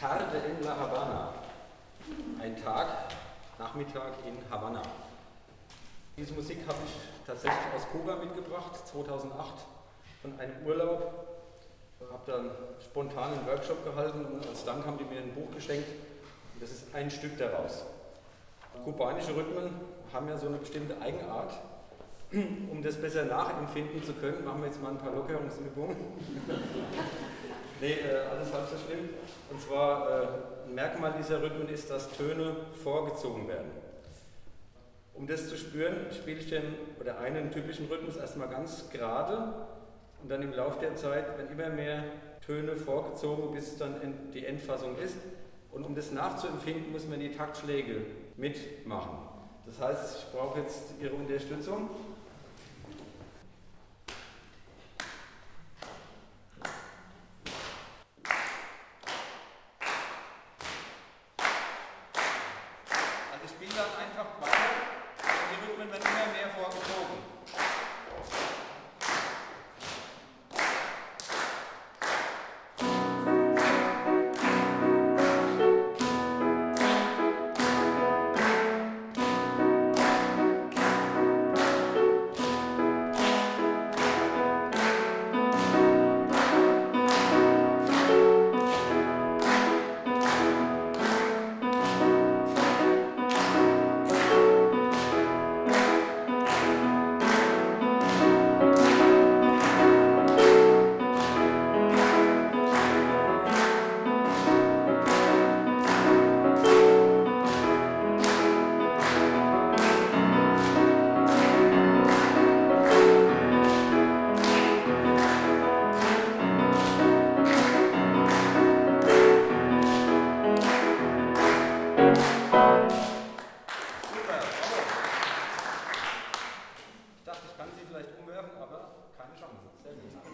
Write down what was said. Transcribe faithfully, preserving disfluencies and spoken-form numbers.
Tarde en La Habana. Ein Tag, Nachmittag in Havanna. Diese Musik habe ich tatsächlich aus Kuba mitgebracht, zweitausendacht, von einem Urlaub. Ich habe dann spontan einen Workshop gehalten und als Dank haben die mir ein Buch geschenkt. Und das ist ein Stück daraus. Kubanische Rhythmen haben ja so eine bestimmte Eigenart. Um das besser nachempfinden zu können, machen wir jetzt mal ein paar Lockerungsübungen. Nee, äh, alles halb so schlimm. Und zwar, äh, ein Merkmal dieser Rhythmen ist, dass Töne vorgezogen werden. Um das zu spüren, spiele ich den, oder einen typischen Rhythmus erstmal ganz gerade und dann im Laufe der Zeit werden immer mehr Töne vorgezogen, bis es dann die Endfassung ist. Und um das nachzuempfinden, muss man die Taktschläge mitmachen. Das heißt, ich brauche jetzt Ihre Unterstützung. Also ich spiele dann einfach weiter und die Rhythmen werden immer mehr vorgezogen. Ich dachte, ich kann sie vielleicht umwerfen, aber keine Chance. Sehr gut.